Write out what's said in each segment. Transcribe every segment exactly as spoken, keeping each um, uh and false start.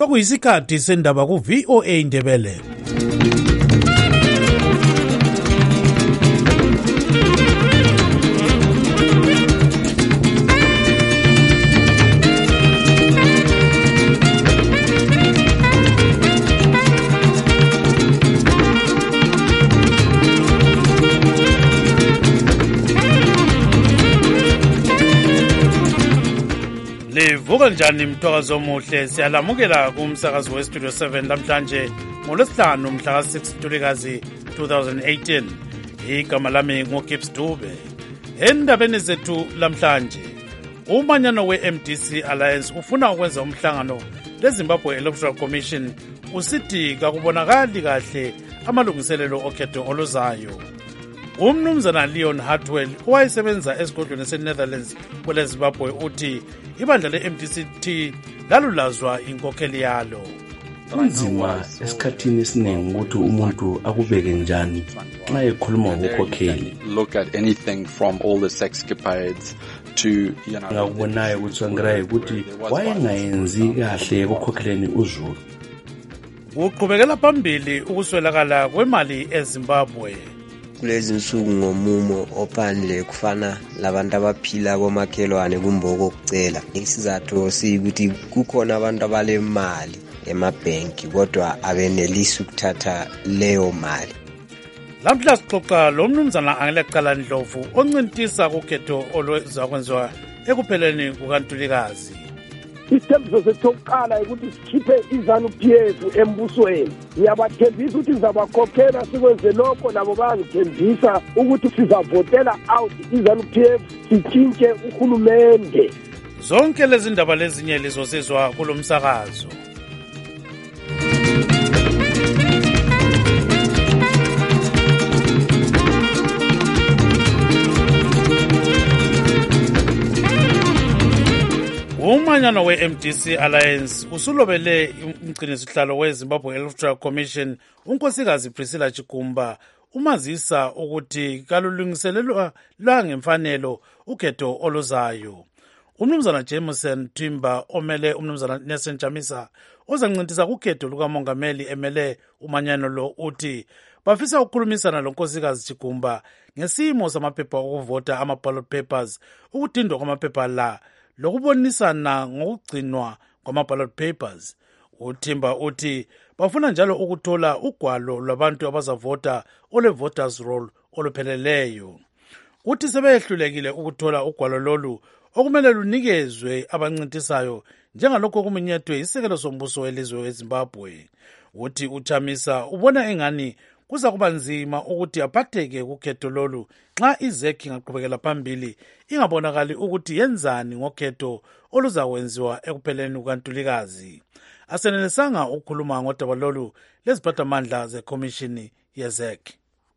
Kwakuyisikhathi sendaba ku V O A Ndebele. Livuka njani mthwakazi omuhle, siyalamukela kumsakazi westudio seven namhlanje ngolwesihlanu mhla ka six Ntulikazi twenty eighteen. Igama lami nguGibbs Dube. Endabeni zethu lamhlanje, umanyano we-M D C Alliance ufuna ukwenza umhlangano leZimbabwe Electoral Commission usithi kakubonakali kahle amalungiselelo okhetho oluzayo. Umnumzana Leon Hartwell owayesebenza esigodlweni se-Netherlands kwele Zimbabwe uthi ibandla le-M D C T lalulazwa inkokheli yalo. Kunzima esikhathini esiningi ukuthi umuntu akubeke njani nxa ekhuluma ngokhokheli. Look at anything from all the sexcapades to, you know, ngakubonayo ukuthi Tsvangirai ukuthi wayengayenzi kahle ekukhokheleni uZulu. Uqhubekela phambili ukuswelakala kwemali eZimbabwe. Kulezi nsuku ngomumo ophandle kufana labantu abaphila komakhelwane kumboko kucela. Isizathu sikuthi kukhona abantu abalemali emabhenki kodwa abenelisi ukuthatha leyo mali. Lamhla sixoxa lo mnumzana Angelecala Ndlovu oncintisa kukhetho olwezakwenziwa ekupheleni kukaNtulikazi. Isithembiso sokuqala ukuthi sikhiphe iZanu-P F embusweni. Ngiyabathembisa ukuthi sizabakhokhela sikwenze lokho nabo bayangithembisa ukuthi sizavotela out iZanu-P F sitshintshe uhulumende. Zonke lezi ndaba lezinye lizosizwa kulomsakazo. Umanyano we-M D C Alliance usulobele umgcinisihlalo weZimbabwe Electoral Commission unkosikazi Priscilla Chigumba umazisa ukuthi kalulungiselelwa lwangemfanelo ukhetho oluzayo. Umnumzana Jameson Timber omele umnumzana Nelson Chamisa ozancintisa kukhetho lukamongameli emele umanyano lo uthi bafisa ukukhulumisana lonkosikazi Chigumba ngesimo samaphepha okuvota ama-ballot papers, ukudindwa kwamaphepha la lokubonisana ngokugcinwa kwama-ballot papers. Uthimba uthi bafuna njalo ukuthola ugwalo lwabantu abazavota ole-voters roll olupheleleyo. Uthi sebehlulekile ukuthola ugwalo lolu okumele lunikezwe abancintisayo njengalokho okumenyethwe isekelo sombuso welizwe weZimbabwe. Uthi uChamisa ubona engani kuza kuba nzima ukuthi aphatheke kukhetho lolu nxa izekhi ingaqhubekela phambili ingabonakali ukuthi yenzani ngokhetho oluzakwenziwa ekupheleni kukaNtulikazi. Asenelisanga ukukhuluma ngodaba lolu leziphathamandla zekhomishini yezekhi.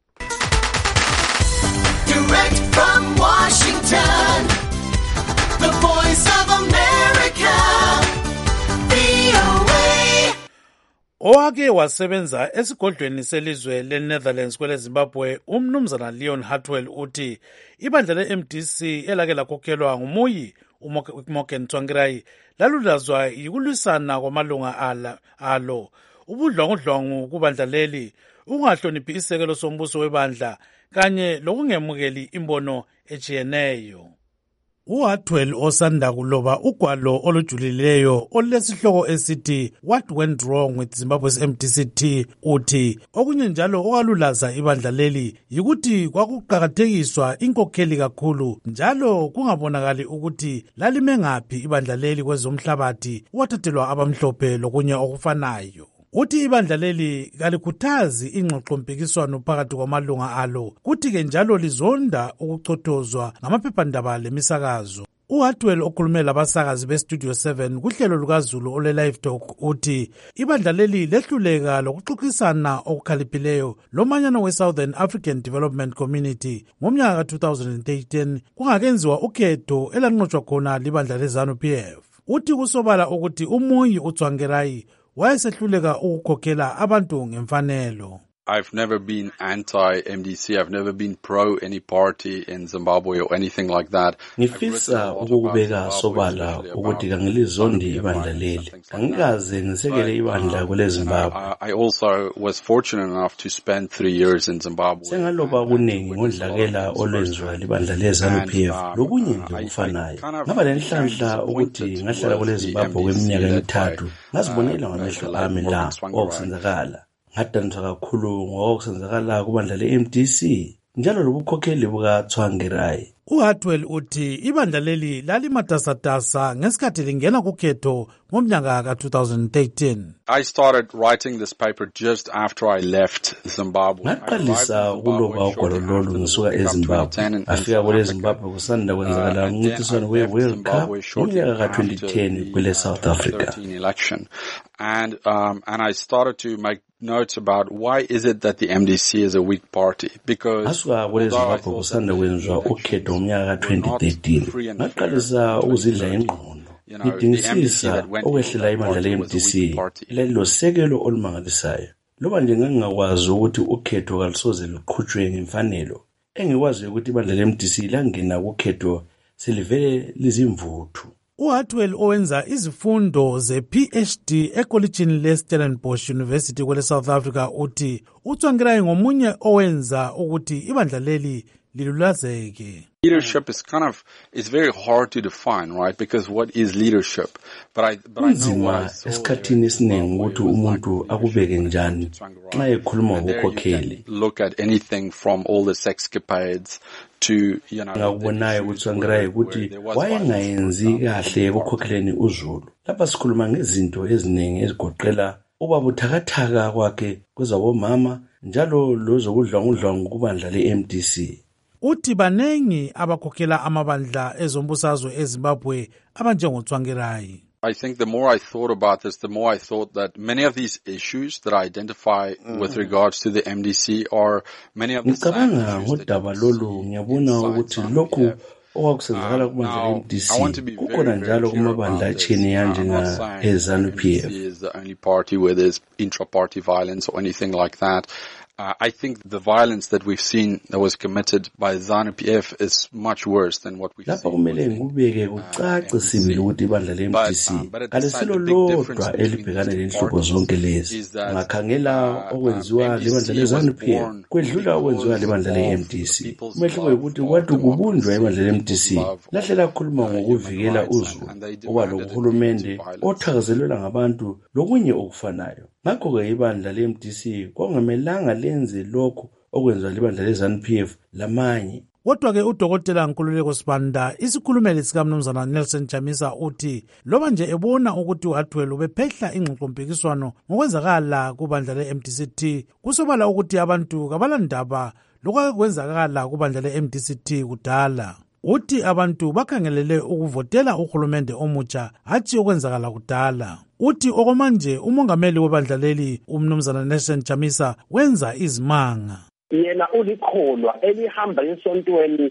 Direct from Washington, the voice of America, V O A. Owake wasebenza esigodlweni selizwe le-Netherlands kwele Zimbabwe, umnumzana Leon Hartwell uthi ibandla le-M D C elake lakhokhelwa ngumuyi uMorgan Tsvangirai lalulazwa yikulwisana kwamalunga ala alo, ubudlwangudlwangu kubandla leli, ukungahloniphi isekelo sombuso webandla kanye lokungemukeli imbono ejiyeneyo. uHartwell osanda kuloba ugwalo olujulileyo olesihloko esithi What Went Wrong with Zimbabwe's M D C T uthi okunye njalo okwalulaza ibandla leli yikuthi kwakuqakathekiswa inkokheli kakhulu njalo kungabonakali ukuthi lalime ngaphi ibandla leli kwezomhlabathi wathathelwa abamhlophe lokunye okufanayo. Uthi ibandla leli kalikhuthazi ingxoxompikiswano phakathi kwamalunga alo, kuthi-ke njalo lizonda ukuchothozwa ngamaphephandaba lemisakazo. uHartwell okhulume labasakazi bestudio seven kuhlelo lukaZulu ole-Live Talk uthi ibandla leli lehluleka lokuxoxisana okukhaliphileyo lomanyano we-Southern African Development Community ngomnyaka ka two thousand eighteen kungakenziwa ukhetho elanqotshwa khona libandla leZanu-P F. Uthi kusobala ukuthi umuyi uTsvangirai wayesehluleka ukukhokhela abantu ngemfanelo. I've never been anti-M D C. I've never been pro any party in Zimbabwe or anything like that. Ngifisa ukubeka sobala ukuthi kangilizondi ibandla leli. Angikaze ngisekele ibandla kwele Zimbabwe. I also was fortunate enough to spend three years in Zimbabwe. Sengaloba kuningi ngodlakela olwenziwa libandla le-ZANU P F lokunye nje kufanayo. Ngaba lenhlanhla ukuthi ngahlala kwele Zimbabwe kweminyaka emithathu. Ngazibonela ngamehlo ami la okusenzakala. Ngadaniswa kakhulu ngokusenzakala kubandla le-M D C njalo lobukhokheli bukaTsvangirai. uHartwell uthi ibandla leli lalimatasatasa ngesikhathi lingena kukhetho ngomnyaka ka-twenty thirteen. I started writing this paper just after I left Zimbabwe. Ngaqalisa ukuloba ugwalo lolu ngisuka eZimbabwe. Afika kwele Zimbabwe kusanda kwenzakala umncintiswano we-World Cup ngomnyaka ka-twenty ten kwele South Africa. Election. And um, and I started to make notes about why is it that the M D C is a weak party, because asuka kwele Zimbabwe kusanda kwenzwa ukhetho ngomnyaka ka-twenty thirteen ngaqalisa ukuzidla ingqondo ngidingisisa okwehlela ibandla le-M D C lelilosekelo olumangalisayo. Loba nje ngangingakwazi ukuthi ukhetho kalusoze luqhutshwe ngemfanelo, engikwazi ukuthi ibandla le-M D C langena kukhetho selivele lizimvuthu. uHartwell owenza izifundo ze-P H D ekolitshini le-Stellenbosch University kwele South Africa uthi uTsvangirai ngomunye owenza ukuthi ibandla leli lilulazeke. Leadership is kind of, it's very hard to define, right? Because what is leadership? But I, but I know what I saw esikhathini esiningi ukuthi umuntu akubeke njani nxa ekhuluma ngokukhokheli. Look at anything from all the sexcapades to, you know, ngakubonayo uTsvangirai ukuthi wayengayenzi kahle ekukhokheleni uZulu. Lapha sikhuluma ngezinto eziningi ezigoqela ubabuthakathaka kwakhe kwezabomama njalo lozokudlwangudlwangu kubandla le-M D C. uthi banengi abakhokhela amabandla ezombusazwe eZimbabwe abanjengoTsvangirai. I think the more I thought about this, the more I thought that many of these issues that I identify mm. with regards to the M D C are many of the same issues ngodaba lolu ngiyabona ukuthi lokhu okwakusenzakala kubandla le-M D C kukhona njalo kumabandla achene yanjenga eZANU P F. is the only party where there's intra-party violence or anything like that. Uh, I think the violence that we've seen that was committed by ZANU P F is much worse than what we've lapha seen. kumele ngikubeke kucace sibili ukuthi ibandla le-M D C kalisilo lodwa elibhekana lenhlupho zonke lezi. Ngakhangela okwenziwa libandla le-ZANU P F kwedlula okwenziwa libandla le-M D C. Umehluko ukuthi kwathi kubunjwa ibandla le-M D C lahle lakhuluma ngokuvikela uZulu oba lokuhulumende othakazelelwa ngabantu lokunye okufanayo. Ngakho-ke ibandla le-M D C kwangamelanga lenze lokho okwenziwa libandla le-ZANU P F lamanye. Kodwa-ke udokotela Nkululeko Sibanda, isikhulumeli sikamnumzana Nelson Chamisa uthi loba nje ebona ukuthi uHartwell ubephehla ingxoxompikiswano ngokwenzakala kubandla le-M D C T, kusobala ukuthi abantu kabalandaba lokwakwenzakala kubandla le-M D C T kudala. Uthi abantu bakhangelele ukuvotela uhulumende omutsha hatshi okwenzakala kudala. Uthi okwamanje umongameli webandla leli umnumzana Nelson Chamisa wenza izimanga. Yena ulikholwa elihamba esontweni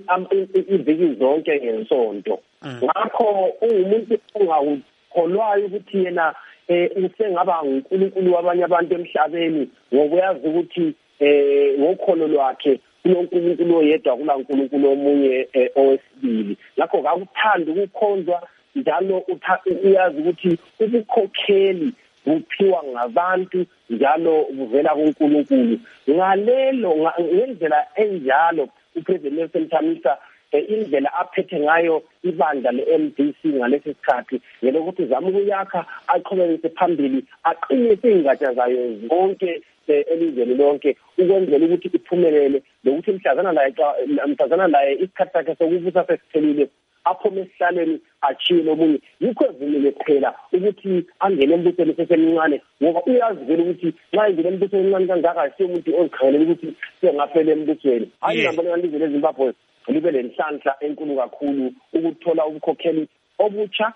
iviki zonke ngensonto. Ngakho ungumuntu ongakholwayo ukuthi yena usengaba uNkulunkulu wabanye abantu emhlabeni ngokuyazi ukuthi ngokholo lwakhe uNkulunkulu oyedwa kuNkulunkulu omunye owesibili. Ngakho akakuthanda ukukhonzwa njalo uyazi ukuthi ubukhokheli buphiwa ngabantu njalo buvela kuNkulunkulu. Ngalelo ngendlela enjalo uPresident Nelson Chamisa indlela aphethe ngayo ibandla le-M D C ngalesi sikhathi ngelokuthi zama ukuyakha aqhubekise phambili aqinise ingatsha zayo zonke elizweni lonke ukwenzela ukuthi iphumelele lokuthi mhlazana laye mhlazana laye isikhathi sakhe sokuvusa sesiphelile aphume esihlalweni achiye lomunye. Yikho ezimile phela ukuthi angene embusweni sesemncane ngoba uyazi vele ukuthi nxa ingene embusweni emncane kangaka asiyo umuntu ozikhangelela ukuthi sengaphela embusweni. Hayi ngibona ngalivele eZimbabwe libe lenhlanhla enkulu kakhulu ukuthola ubukhokheli obutsha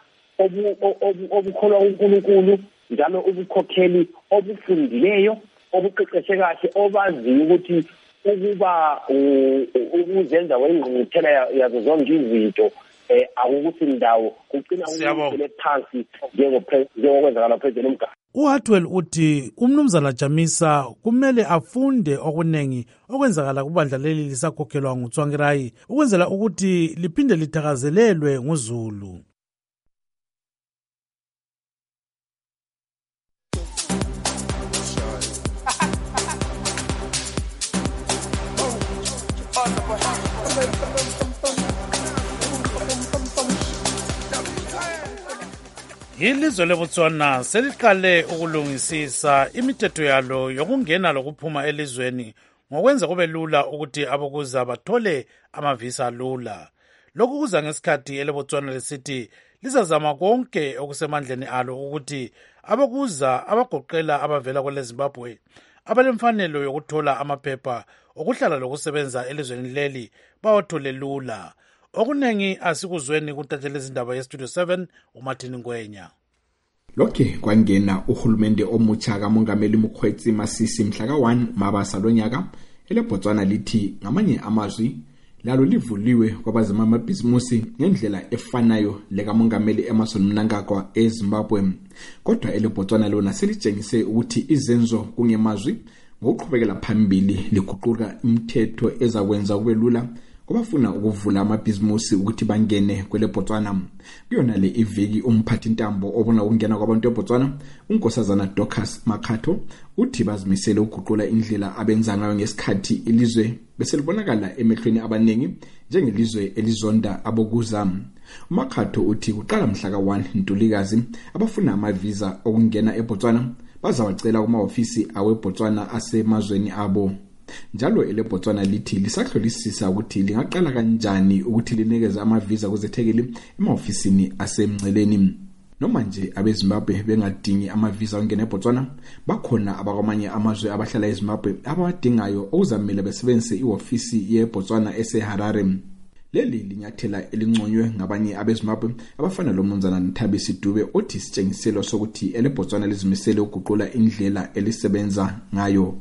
obukholwa uNkulunkulu njalo ubukhokheli obufundileyo obuqeqeshe kahle obaziyo ukuthi ukuba ukuzenza wengqungquthela yazo zonke izinto eh akukuthi indawo kugcina ukubele phansi njengokwenzakala president uMgaba. uHartwell uthi umnumzana Jamisa kumele afunde okunengi okwenzakala kubandla leli lisakhokhelwa nguTsvangirai ukwenzela ukuthi liphinde lithakazelelwe nguZulu. Ilizwe leBotswana seliqale ukulungisisa imithetho yalo yokungena lokuphuma elizweni ngokwenza kube lula ukuthi abokuza bathole amavisa lula. Lokhu kuza ngesikhathi eleBotswana lesithi lizazama konke okusemandleni alo ukuthi abokuza abagoqela abavela kwele Zimbabwe abalemfanelo yokuthola amaphepha okuhlala lokusebenza elizweni leli bawathole lula. Okunengi asikuzweni kuntatshela izindaba yeStudio seven uMartin Ngwenya. Lokhe kwangena uhulumende omutsha kaMongameli Mokgweetsi Masisi mhla ka one Mabasa lonyaka eleBotswana lithi ngamanye amazwi lalo livuliwe kwabazama amabhizimusi ngendlela efanayo lekaMongameli Emmerson Mnangagwa eZimbabwe. Kodwa eleBotswana lona selitshengise ukuthi izenzo kungemazwi ngokuqhubekela phambili liguquka imithetho ezakwenza kube lula kubafuna ukuvula amabhizimusi ukuthi bangene kweleBotswana. Kuyona le iviki umphathi ntambo obona ukungena kwabantu eBotswana uNkosazana Dorcas Makhatho uthi bazimisele ukuguqula indlela abenza ngayo ngesikhathi ilizwe bese libonakala emehlweni abaningi njengelizwe elizonda abokuza. uMakhatho uthi kuqala mhla ka one Ntulikazi abafuna amavisa okungena eBotswana bazawacela kuma-ofisi aweBotswana asemazweni abo. Njalo eleBotswana lithi lisahlolisisa ukuthi lingaqala kanjani ukuthi linikeze amavisa kuzethekeli ema-ofisini asemngceleni. Noma nje abeZimbabwe bengadingi amavisa ongena eBotswana, bakhona abakwamanye amazwe abahlala eZimbabwe abawadingayo okuzamele besebenzise iofisi yeBotswana eseHarare. Leli linyathela elinconywe ngabanye abeZimbabwe abafana loMnumzana Nthabisi Dube othi sitshengiselo sokuthi eleBotswana lizimisele ukuguqula indlela elisebenza ngayo.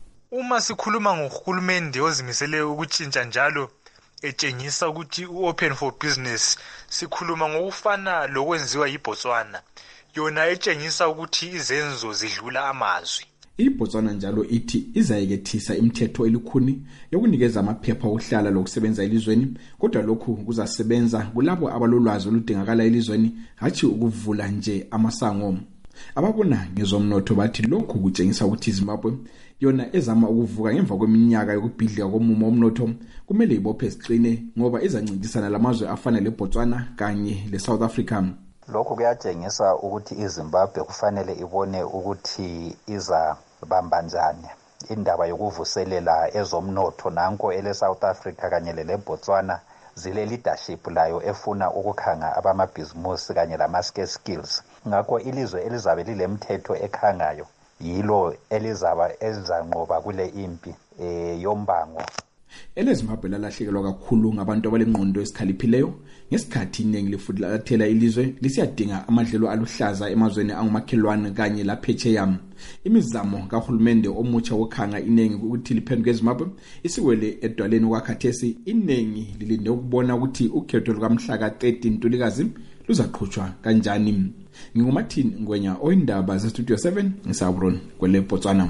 Uma sikhuluma ngohulumende ozimisele ukutshintsha njalo etshengisa ukuthi uopen for business, sikhuluma ngokufana lokwenziwa yiBotswana, yona etshengisa ukuthi izenzo zidlula amazwi. iBotswana njalo ithi izayekethisa imithetho elikhuni yokunikeza amaphepha okuhlala lokusebenza elizweni, kodwa lokhu kuzasebenza kulabo abalolwazi oludingakala elizweni, hathi ukuvula nje amasango. Ababona ngezomnotho bathi lokhu kutshengisa ukuthi iZimbabwe yona ezama ukuvuka ngemva kweminyaka yokubhidlika komumo omnotho kumele ibophe isiqine ngoba izancintisana lamazwe afana leBotswana kanye leSouth Africa. Lokhu kuyatshengisa ukuthi iZimbabwe kufanele ibone ukuthi iza bamba njani indaba yokuvuselela ezomnotho nanko ele South Africa kanye leBotswana zile leadership layo efuna ukukhanga abamabhizimusi kanye lama-skill skills. Ngakho ilizwe elizabe lilemthetho ekhangayo yilo elizaba elizanqoba kule impi eh yombango. EleZimbabwe lalahlekelwa kakhulu ngabantu abalengqondo esikhaliphileyo ngesikhathi iningi lifudlathela ilizwe lisiyadinga amadlelo aluhlaza emazweni angumakhelwane kanye laphetsheya. Imizamo kahulumende omutsha wokhanga iningi ukuthi liphenduke eZimbabwe isiwele edwaleni kwakhathesi. Iningi lilinde ukubona ukuthi ukhetho lukamhla ka thirteen Ntulikazi luzaqhutshwa kanjani. NginguMartin Ngwenya oyindaba zeStudio seven ngisabron kweleBotswana.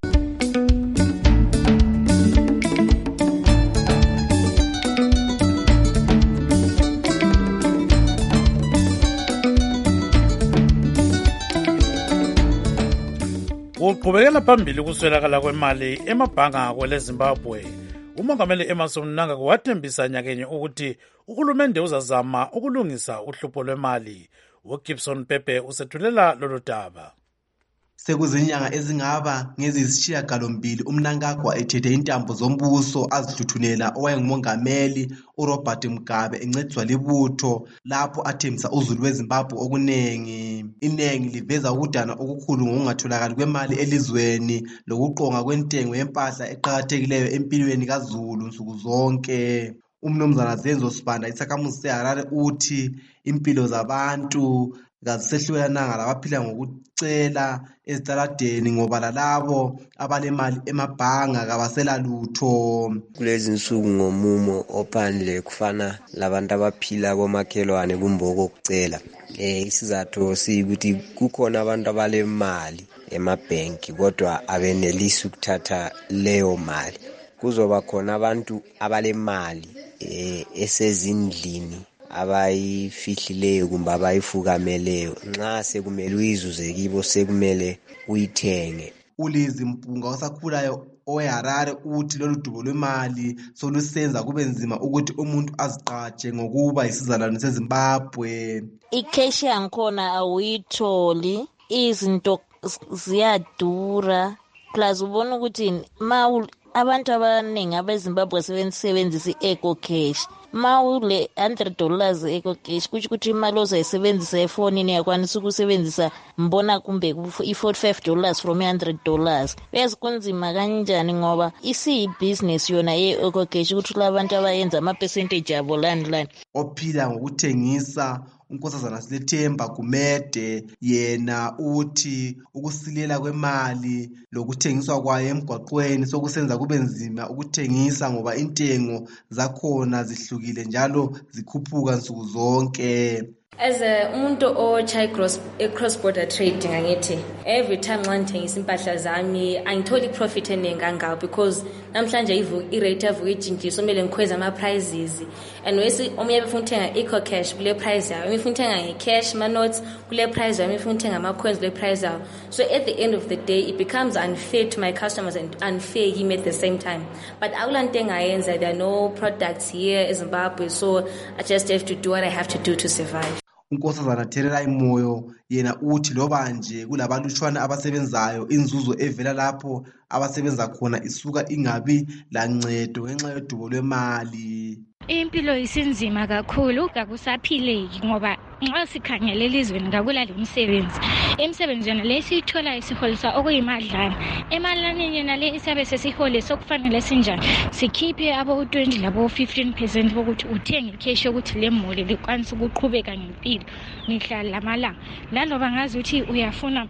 Uqhubekela phambili kuswelakala kwemali emabhanga kweleZimbabwe. uMongameli Emmerson Mnangagwa wathembisa nyakenye ukuthi uhulumende uzazama ukulungisa uhlupho lwemali. uGibson Pepe usethulela lolu daba. Sekuzinyanga ezingaba ngezisishiyagalombili uMnangagwa ethethe intambo zombuso azihluthunela owayengumongameli uRobert Mugabe encediswa libutho lapho athembisa uzulu weZimbabwe okunengi. Inengi liveza ukudana okukhulu ngokungatholakali kwemali elizweni lokuqonga kwentengo yempahla eqhakathekileyo empilweni kaZulu nsuku zonke. Umnumzana Zenzo Sibanda isakhamuzi seHarare uthi impilo zabantu kazisehlukananga labaphila ngokucela ezitaladeni ngoba lalabo abalemali emabhanga kabasela lutho. Kulezi nsuku ngomumo ophandle kufana labantu abaphila komakhelwane kumboko kucela. Eh isizathu sikuthi kukhona abantu abalemali emabhenki kodwa abenelisi ukuthatha leyo mali. Kuzoba khona abantu abalemali eh esezindlini abayifihlileyo kumbe abayifukameleyo nxa sekumele uyizuze kibo sekumele uyithenge. Ulizi Mpunga osakhulayo oweHarare uthi lolu dubo lwemali solusenza kube nzima ukuthi umuntu aziqatshe ngokuba isizalwane seZimbabwe. Icash yankhona awuyitholi, izinto ziyadura, plus ubona ukuthi ma abantu abaningi abeZimbabwe sebenzisa i-Eco Cash. Mawule one hundred dollars Eco Cash kuthi ukuthi imali ozayisebenzisa efonini yakwanisa ukusebenzisa mbona kumbe i-forty-five dollars from one hundred dollars. Bese kunzima kanjani ngoba isiyi-business yona ye-Eco Cash ukuthi labantu abayenza ama-percentage abo lani lani. Ophila ngokuthengisa uNkosazana Silethemba Gumede yena uthi ukusilela kwemali lokuthengiswa kwayo emgwaqweni sokusenza kube nzima ukuthengisa ngoba intengo zakhona zihlukile njalo zikhuphuka nsuku zonke. As a umuntu ocha cross cross border trading angithi every time nxa ngithengisa impahla zami angitholi profit enenganga because namhlanje ivu irate yavuka ijinjiswa kumele ngikhweza ama prices and wesi omunye befuna ukuthenga Eco Cash kule price yayo, umfuna ukuthenga ngecash ma notes kule price yayo, umfuna ukuthenga ama coins kule price yayo. So at the end of the day it becomes unfair to my customers and unfair him at the same time. But akulanto engayenza, there are no products here in Zimbabwe, so I just have to do what I have to do to survive. uNkosazana Thererai Moyo yena uthi loba nje kulabalutshwana abasebenzayo inzuzo evela lapho abasebenza khona isuka ingabi lancedo ngenxa yodubo lwemali. Impilo isinzima kakhulu, kakusaphileki ngoba nxa sikhangele elizweni ngakula lemisebenzi. Imisebenzi yona lesithola isiholisa okuyimadlana. Emalani yena le isabe sesihole sokufanele sinjani. Sikhiphe abo twenty labo fifteen percent bokuthi uthenge cash ukuthi lemoli likwanisa ukuqhubeka ngempilo mihla lamalanga. Laloba ngazi ukuthi uyafuna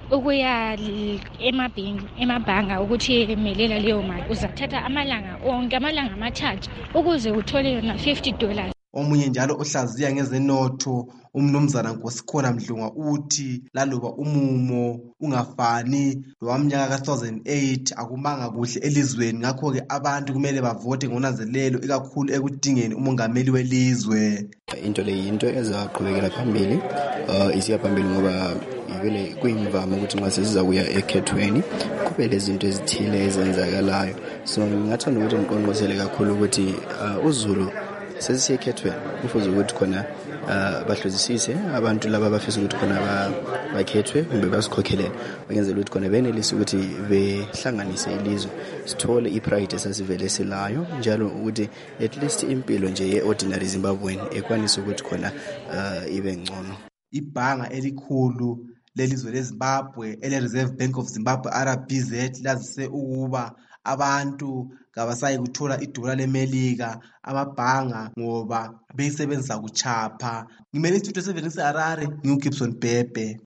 ukuya emabhenki emabhanga ukuthi emelela leyo mali uzathatha amalanga onke amalanga amathathu ukuze uthole yona fifty dollars. Omunye njalo ohlaziya ngezenotho umnumzana Nkosikhona Mdlunga uthi laloba umumo ungafani lowamnyaka ka two thousand eight akumanga kuhle elizweni, ngakho ke abantu kumele bavote ngonanzelelo ikakhulu ekudingeni umongameli welizwe. Into le yinto ezaqhubekela phambili uh, isiya phambili ngoba ivele kuyimvama ukuthi nxa sesiza kuya ekhethweni kube lezinto ezithile ezenzakalayo. So ngingathanda ukuthi ngiqonqosele kakhulu ukuthi uh, uZulu sesiye ekhethweni kufuze ukuthi khona uh, bahlozisise abantu laba abafisa ukuthi khona bakhethwe kumbe basikhokhelele ukwenzela ukuthi khona benelise ukuthi behlanganise ilizwe sithole ipride esasivele silayo njalo ukuthi at least impilo nje ye-ordinary Zimbabwean ekwanisa ukuthi khona uh, ibe ngcono. Ibhanga elikhulu lelizwe leZimbabwe ele-Reserve Bank of Zimbabwe R B Z lazise ukuba abantu kabasayi kuthola idola lemelika amabhanga ngoba beyisebenzisa kuchapha. Ngimele istudio seven eHarare ngiuGibson Bhebhe.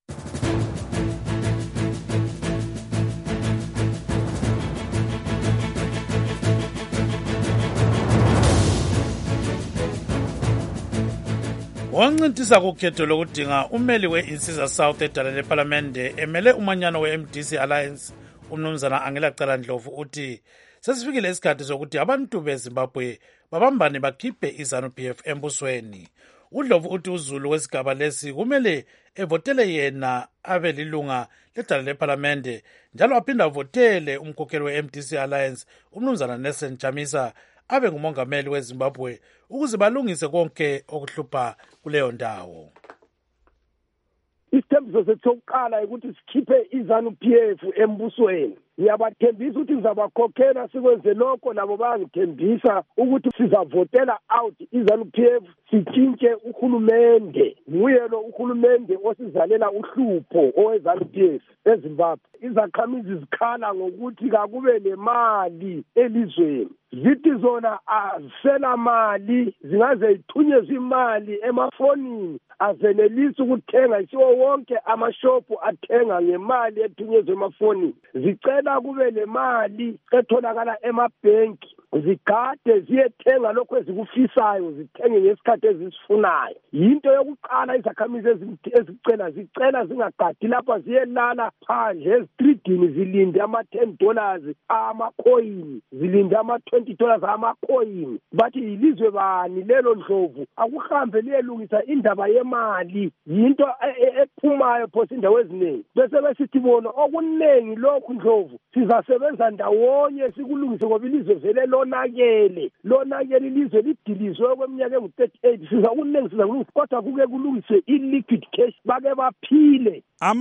Wancintisa kukhetho lokudinga umeli we-Insiza South edala lePhalamende emele umanyano we-M D C Alliance umnumzana Angela Cala Ndlovu uthi sesifikile isikhathi sokuthi abantu beZimbabwe babambane bakhiphe iZanu-P F embusweni. uDlovu uthi uZulu wesigaba lesi kumele evotele yena abe lilunga ledala lePhalamende njalo aphinda avotele umkhokheli we-M D C Alliance umnumzana Nelson Chamisa abe ngumongameli weZimbabwe ukuze balungise konke okuhlupha kuleyo ndawo. Isithembiso sethu sokuqala ukuthi sikhiphe iZanu-P F embusweni. ngiyabathembisa ukuthi ngizabakhokhela sikwenze lokho nabo bangithembisa ukuthi sizavotela out iZANU P F sitshintshe uhulumende. Nguye lo uhulumende osizalela uhlupho oweZANU P F eZimbabwe. Izakhamizi zikhala ngokuthi kakube nemali elizweni. Zithi zona azisela mali, zingaze ithunyezwe imali emafonini azenelisa ukuthenga isiwo wonke amashopu athenga ngemali ethunyezwe emafonini. Zicela kube lemali etholakala emabhenki, zigade ziyethenga lokho ezikufisayo, zithenge ngesikhathi ezisifunayo. Yinto yokuqala izakhamizi ezicela zicela zingagadi lapha ziyelala phandle ezitridini zilinde ama ten dollars amacoin, zilinde ama twenty dollars amacoin. Bathi ilizwe bani lelo Ndlovu akuhambe liyelungisa indaba yemali, yinto ephumayo phosi indawo eziningi. Bese besithi bona okunengi lokhu Ndlovu sizasebenza ndawonye sikulungise ngoba ilizwe vele lonakele lonakele ilizwe lidilizwe kweminyaka engu thirty-eight. Siza kunengi siza kulungisa kodwa kuke kulungiswe i-liquid cash bake baphile.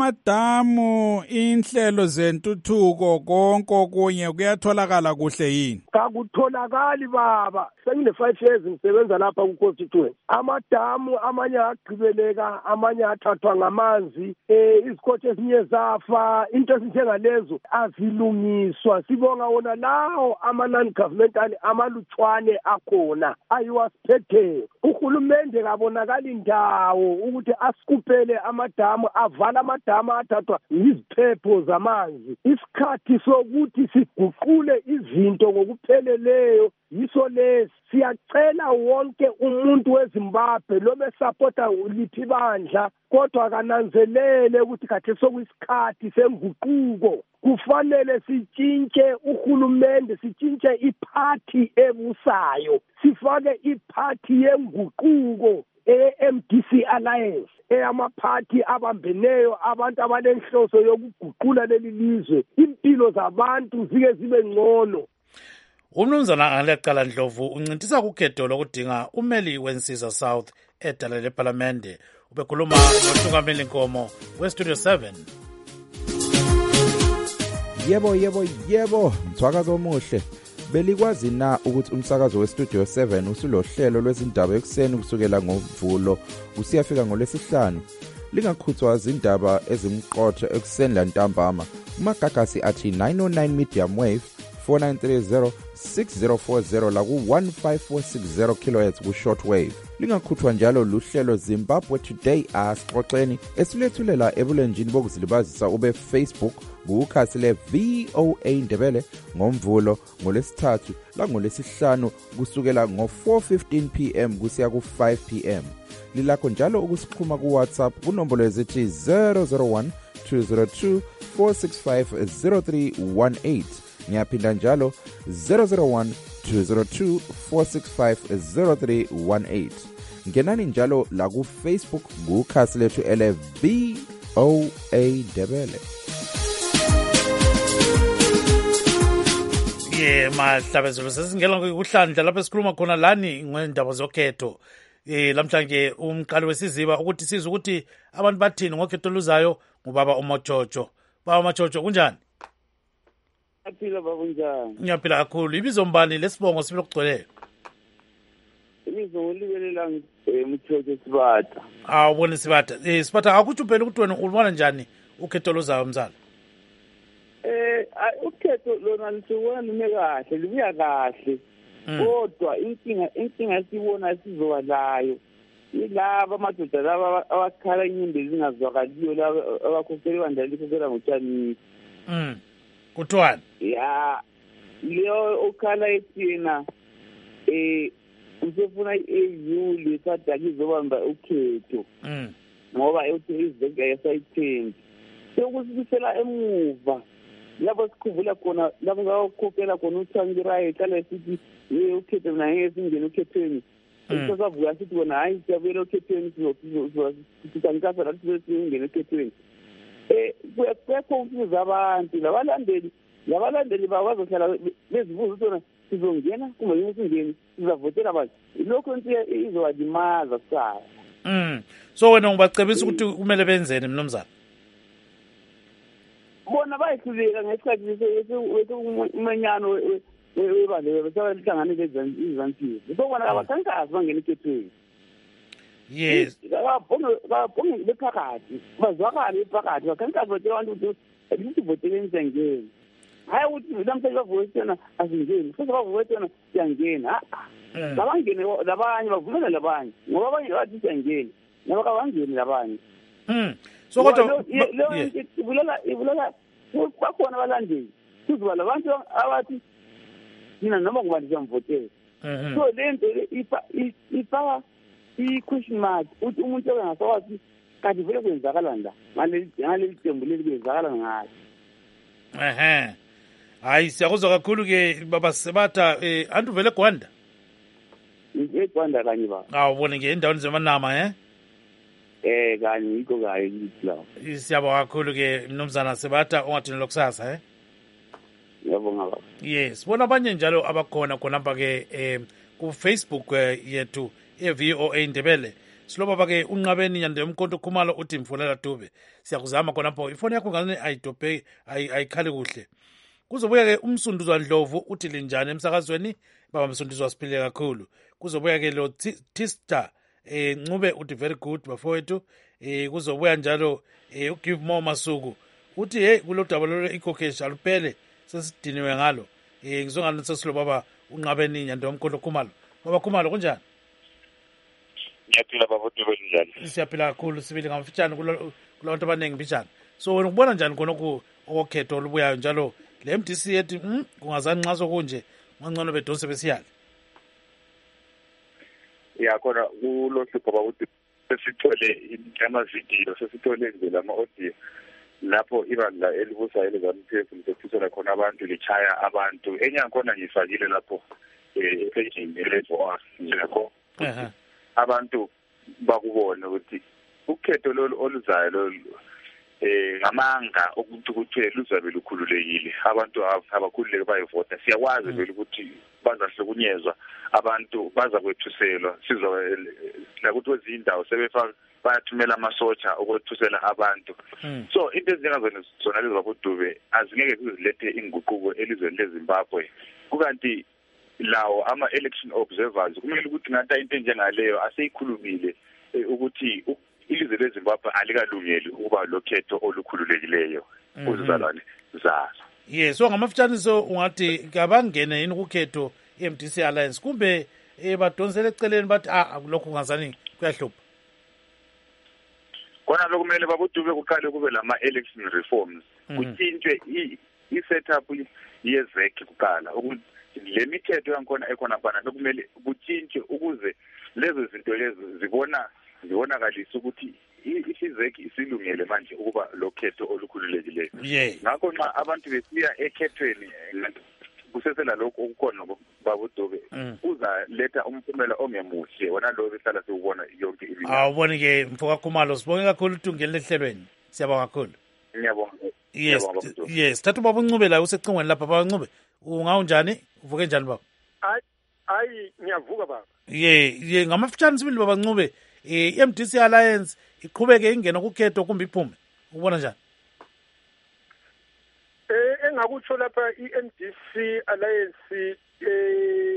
Amadamu, inhlelo zentuthuko, konke okunye kuyatholakala kuhle yini? Kakutholakali baba. Sengine five years ngisebenza lapha ku constituency. Amadamu amanye agqibeleka, amanye athathwa ngamanzi, eh izikhothi ezinye zafa, into ezinjengalezo azilungiswa. Sibonga wona lawo ama non governmental amalutshwane akhona ayiwasiphethe. Uhulumende kabonakala indawo ukuthi asikupele amadamu, avala amadamu athathwa iziphepho zamanzi. Isikhathi sokuthi siguqule izinto ngokupheleleyo yiso lesi. Siyacela wonke umuntu weZimbabwe lo besupporta uliphi bandla kodwa kananzelele ukuthi kade sokuyisikhathi senguquko. Kufanele sitshintshe uhulumende, sitshintshe iphathi ebusayo, sifake iphathi yenguquko e-M D C Alliance, eyamaphathi abambeneyo, abantu abanenhloso yokuguqula leli lizwe, impilo zabantu zike zibe ngcono. Umnumzana Angalecala Ndlovu uncintisa kukhetho lokudinga umeli weNsiza South edala leParlamente. Ubekhuluma nohlungameli Nkomo weStudio seven. Yebo yebo yebo, mthwakazo omuhle. Belikwazi na ukuthi umsakazo weStudio seven usulohlelo lwezindaba ekuseni kusukela ngoMvulo usiyafika ngolesihlanu. Lingakhuthwa izindaba ezimqotho ekuseni lantambama. Umagagasi athi nine oh nine medium wave four nine three zero six zero four zero la ku one five four six zero kilohertz ku shortwave. Lingakhuthwa njalo luhlelo Zimbabwe Today asixoxeni esilethulela ebulenjini bokuzilibazisa ube Facebook kukhasi le V O A Ndebele ngoMvulo ngolesithathu la ngolesihlanu kusukela ngo four fifteen p m kusiya ku five p m. Lilakho njalo ukusikhuma ku WhatsApp kunombolo ezithi zero zero one two zero two four six five zero three one eight. Ngiyaphinda njalo zero zero one two zero two four six five zero three one eight. Ngenani njalo la ku Facebook kukhasi lethu ele V O A Ndebele. Ye mahlabezelo sesingela ngokuhlandla lapho esikhuluma khona lani ngendaba zokhetho. Eh lamhlanje umqali wesiziba ukuthi siza ukuthi abantu bathini ngokhetho luzayo ngubaba uMojojo. Baba uMojojo kunjani? Aphila baba njani? Ngiyaphila kakhulu. Ibizo mbani lesibongo sibilo kugcwele? Ibizo ngolibelela eMthojo Sibata. Ah ubone Sibata. Eh Sibata akuthi phela ukuthi wena ubona njani ukhetho luzayo mzala? Eh ukhetho lona lisibona lume kahle, libuya kahle. Kodwa inkinga inkinga sibona sizoba layo. Ilaba amadoda laba abakhala inyimbe zingazwakaliyo laba abakhokheli bandla likhokhela ngotshani. Mm. Kuthiwani? Ya leyo okhala ethina eh usefuna eyuli sadaki izobamba ukhetho. Mm. Ngoba ethi izibheke yasayithenga. Sokusibisela emuva. Lapho sikuvula khona lapho ngakhokhela khona uThangirayi hlala sithi ye ukhetho mina ngeke singene ukhethweni. Sisavuka sithi wona hayi siyabuyela ukhethweni sizokuzangikasa lapho singene ukhethweni. Eh kwekho ukusiza abantu labalandeli labalandeli babazohlala bezibuza ukuthi wona sizongena kumbe yini singene sizavotela abantu lokho into izowadimaza kusasa. Mm. So wena ngibacebisa ukuthi kumele benzeni mnumzana? bona bayihluleka ngesikhathi sekumanyano webandla besabahlanganele izansizi so bona abakhankazi bangena ekhethweni yes kababhonge bephakathi bazwakale bephakathi bakhankazi batshela abantu ukuthi lithi voteleni siyangena hayi ukuthi namhlanje bavotena asingeni futhi bavotena siyangena labangene labanye bavumela labanye ngoba abanye bathi siyangena ngoba kabangeni labanye mm so kodwa ibulela ibulela bakhona abalandeli kuzoba labantu abathi mina noma ngubani siyamvotela so lento ifaka i-question mark uthi umuntu engasakwazi kanti vele kwenzakalani la ngaleli tembu leli kwenzakala ngayo ehe hayi siyakuzwa kakhulu-ke baba Sebatha um anti uvele eGwanda eGwanda kanye baba awubone nje endaweni zemanama eh eh kanye yikho kaye lawo siyabonga kakhulu-ke mnumzana Sebatha ungadinelwa kusasa eh ngiyabonga baba yes bona abanye njalo abakhona khonapha-ke um ku-Facebook yethu e-V O A Ndebele silobaba-ke unqabeni Nyandemo Mkhonto Khumalo uthi mfulela Dube siyakuzama khonapho ifoni yakho ngane ayidobhe ayikhali kuhle kuzobuya-ke umsunduzwa Ndlovu uthi linjani emsakazweni baba msunduzwa siphile kakhulu kuzobuya-ke lo Tista eh Ncube uthi very good bafowethu eh kuzobuya njalo eh uGive More Masuku uthi hey kulo daba lo ikhokeshi aluphele sesidiniwe ngalo eh ngizongani sesilo baba unqabeni Nyandemo Mkhonto Khumalo baba Khumalo kunjani Ngiyaphila baba Dube njani siyaphila kakhulu sibili ngamfitshane kulantu abaningi mbijana so wena ubona njani khona ku okhetho olubuyayo njalo le M D C ethi mm kungazani nxa sokunje ngangcono bedonse besiyale ya khona kulohlupho bakuthi sesithole amavidiyo sesithole nje lama audio lapho ibandla elibusayo leZANU P F lisethusela khona abantu lichaya abantu enyakhona ngifakile lapho epagini elevo njengakho abantu bakubona ukuthi ukhetho lolu oluzayo lolu eh ngamanga ukuthi ukuthi luzabe lukhululekile abantu abakhululeke bayivota siyakwazi vele ukuthi bazahlukunyezwa abantu baza kwethuselwa sizwa la ukuthi wezindawo sebefaka bayathumela amasotsha ukwethusela abantu so into ezingazona zona lezi babudube azingeke zizilethe inguquko elizweni leZimbabwe kukanti lawo ama election observers kumele ukuthi ngathi into njengaleyo aseyikhulumile ukuthi ilizwe leZimbabwe alikalungeli ukuba lokhetho olukhululekileyo kuzizalwane zazo yes so ngamafutshaniso ungathi kabangene yini ukhetho i-M D C Alliance kumbe badonsele eceleni bathi ah lokho kungazani kuyahlupha kona lokumele babudube kuqale kube lama election reforms kuthintwe i-setup yezek kuqala ukuthi le mithetho yakhona ekhona bana lokumele kuthintwe ukuze lezo zinto lezi zibona zibonakalisa ukuthi isizeki isilungele manje ukuba lokhetho olukhululekileyo ngakho nxa abantu besiya ekhethweni kusesela lokho okukhona babudobe uzaletha umphumela ongemuhle wona lo behlala siwubona yonke imini awuboni-ke mfoka Khumalo sibonge kakhulu uthungele ehlelweni siyabonga kakhulu ngiyabonga yes yes thatha ubaba uNcube la usecingweni lapha baba uNcube ungawunjani uvuke njani baba hayi hayi ngiyavuka baba ye ye ngamafutshane sibili baba Ncube i-M D C Alliance iqhubeke ingena kukhetho kumbe iphume ubona njani eh engakutsho lapha i-M D C Alliance eh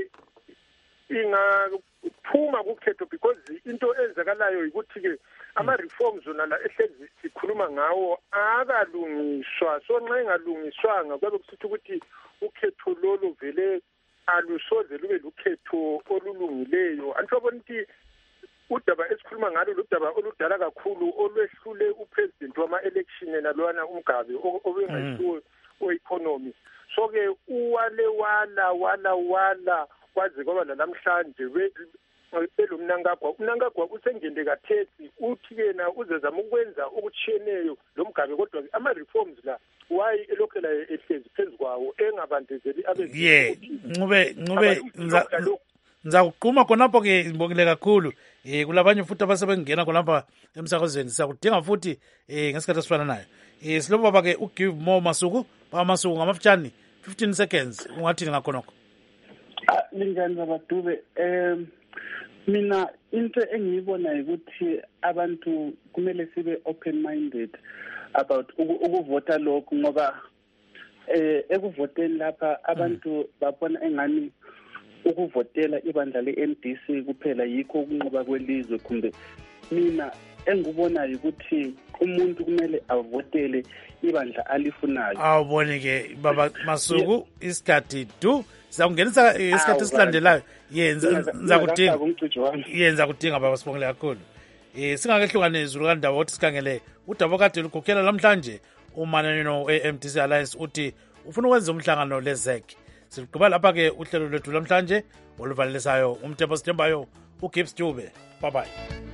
ingaphuma kukhetho because into enzakalayo ukuthi ke ama reforms zona la ehlezi sikhuluma ngawo akalungiswa so nxa engalungiswanga kwabe kusithi ukuthi ukhetho lolu vele alusoze lube lukhetho olulungileyo anhlobona ukuthi udaba esikhuluma ngalo ludaba oludala kakhulu olwehlule upresident wama-election nalwana umgabe obengayisiwo o-economy so ke uwale wala wala wala kwaze kwaba lalamhlanje elomnankagwa umnankagwa usengende kathethi uthi yena uzezama ukwenza okutshiyeneyo lo mgabe kodwa ama-reforms la wayi elokhela ehlezi phezu kwawo engabandezeli abe ye Ncube Ncube ngizakuqhuma khonapho-ke ngibongile kakhulu um kulabanye futhi abasebengena khonapha emsakazweni siyakudinga futhi um ngesikhathi esifana nayo um silobo baba-ke uGive More Masuku baba Masuku ngamafutshane fifteen seconds ungathini ngakhonokho linjani baba Dube um mina into engiyibona ukuthi abantu kumele sibe open minded about ukuvota lokhu ngoba eh ekuvoteni lapha abantu babona engani ukuvotela ibandla le-M D C kuphela yikho ukunqoba kwelizwe. Kumbe mina engikubonayo ukuthi umuntu kumele avotele ibandla alifunayo. Awubone-ke baba Masuku, isikhathi du sizakungenisa isikhathi esilandelayo. Yenza ngizakudinga yenza kudinga baba Sibongile kakhulu. Eh singakehlukane izulu kandawo ukuthi sikhangele udaba kade lukhokhela namhlanje umananino e-M D C Alliance uthi ufuna ukwenza umhlangano le Z E C. Sigqiba lapha ke uhlelo lwethu namhlanje oluvalisayo umthembu sithembayo uGibbs Dube. Bye bye.